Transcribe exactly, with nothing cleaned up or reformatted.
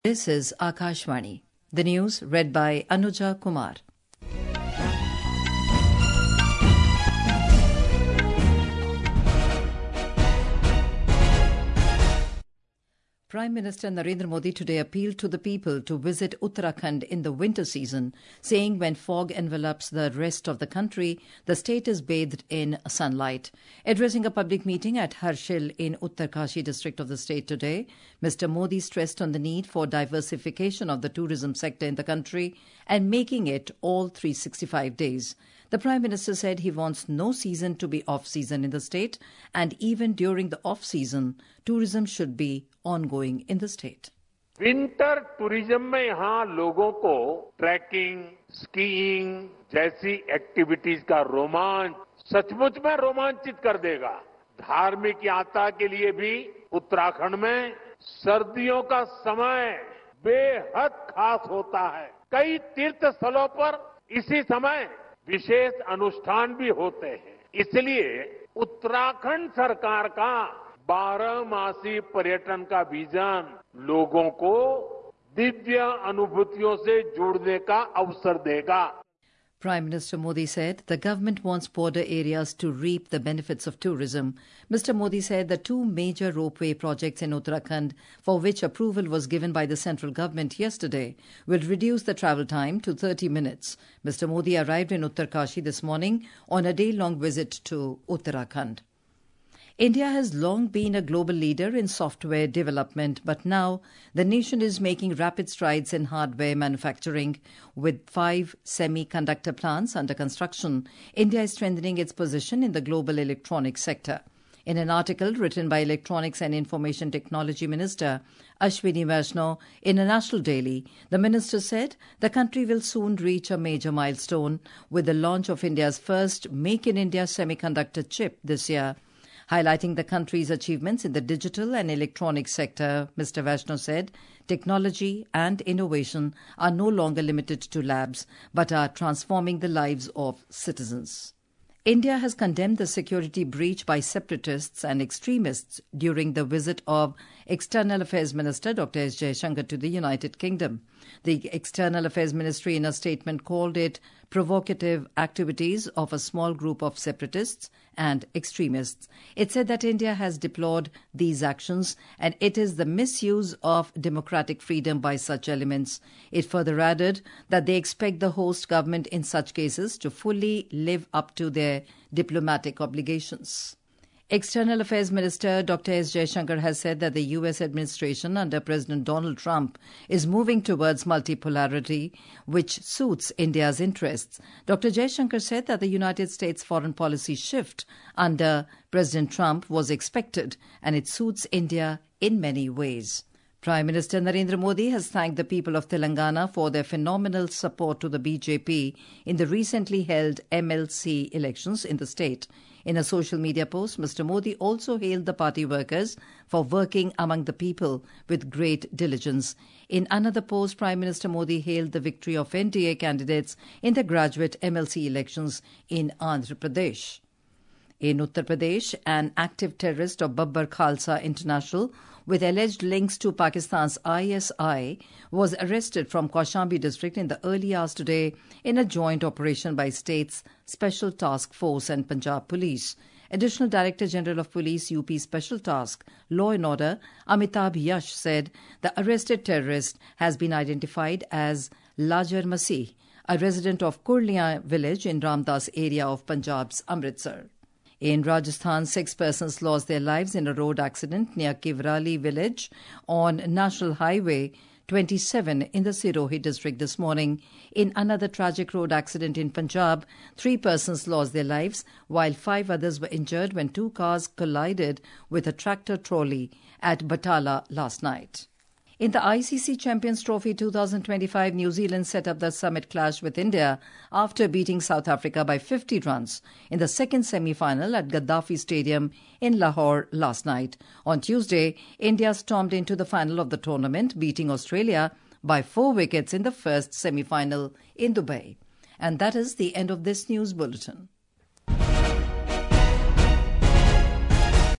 This is Akashvani. The news read by Anuja Kumar. Prime Minister Narendra Modi today appealed to the people to visit Uttarakhand in the winter season, saying when fog envelops the rest of the country, the state is bathed in sunlight. Addressing a public meeting at Harshil in Uttarkashi district of the state today, Mister Modi stressed on the need for diversification of the tourism sector in the country and making it all three hundred sixty-five days. The Prime Minister said he wants no season to be off-season in the state, and even during the off-season, tourism should be ongoing in the state. Winter tourism में यहाँ लोगों को trekking, skiing जैसी activities का रोमांच सचमुच में रोमांचित कर देगा। धार्मिक यात्रा के लिए भी उत्तराखंड में सर्दियों का समय बेहद खास होता है। कई तीर्थ स्थलों पर इसी समय विशेष अनुष्ठान भी होते हैं। इसलिए उत्तराखंड सरकार का बारहमासी पर्यटन का विजन लोगों को दिव्य अनुभूतियों से जुड़ने का अवसर देगा। Prime Minister Modi said the government wants border areas to reap the benefits of tourism. Mister Modi said the two major ropeway projects in Uttarakhand, for which approval was given by the central government yesterday, will reduce the travel time to thirty minutes. Mister Modi arrived in Uttarkashi this morning on a day-long visit to Uttarakhand. India has long been a global leader in software development, but now the nation is making rapid strides in hardware manufacturing. With five semiconductor plants under construction, India is strengthening its position in the global electronics sector. In an article written by Electronics and Information Technology Minister Ashwini Vaishnaw in a national daily, the minister said the country will soon reach a major milestone with the launch of India's first Make in India semiconductor chip this year. Highlighting the country's achievements in the digital and electronic sector, Mister Vaishnaw said, technology and innovation are no longer limited to labs, but are transforming the lives of citizens. India has condemned the security breach by separatists and extremists during the visit of External Affairs Minister Doctor S. Jaishankar to the United Kingdom. The External Affairs Ministry in a statement called it provocative activities of a small group of separatists and extremists. It said that India has deplored these actions and it is the misuse of democratic freedom by such elements. It further added that they expect the host government in such cases to fully live up to their diplomatic obligations. External Affairs Minister Doctor S. Jaishankar has said that the U S administration under President Donald Trump is moving towards multipolarity, which suits India's interests. Doctor Jaishankar said that the United States foreign policy shift under President Trump was expected and it suits India in many ways. Prime Minister Narendra Modi has thanked the people of Telangana for their phenomenal support to the B J P in the recently held M L C elections in the state. In a social media post, Mister Modi also hailed the party workers for working among the people with great diligence. In another post, Prime Minister Modi hailed the victory of N D A candidates in the graduate M L C elections in Andhra Pradesh. In Uttar Pradesh, an active terrorist of Babbar Khalsa International with alleged links to Pakistan's I S I was arrested from Kaushambi district in the early hours today in a joint operation by state's Special Task Force and Punjab Police. Additional Director General of Police U P Special Task Law and Order Amitabh Yash said the arrested terrorist has been identified as Lajar Masih, a resident of Kurlian village in Ramdas area of Punjab's Amritsar. In Rajasthan, six persons lost their lives in a road accident near Kivrali village on National Highway twenty-seven in the Sirohi district this morning. In another tragic road accident in Punjab, three persons lost their lives while five others were injured when two cars collided with a tractor trolley at Batala last night. In the I C C Champions Trophy twenty twenty-five, New Zealand set up the summit clash with India after beating South Africa by fifty runs in the second semi-final at Gaddafi Stadium in Lahore last night. On Tuesday, India stormed into the final of the tournament, beating Australia by four wickets in the first semi-final in Dubai. And that is the end of this news bulletin.